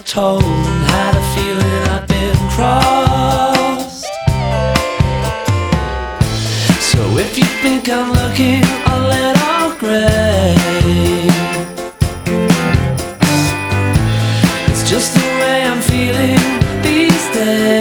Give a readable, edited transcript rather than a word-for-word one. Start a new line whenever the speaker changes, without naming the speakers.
told and had a feeling I'd been crossed. So if you think I'm looking a little grey, it's just the way I'm feeling these days.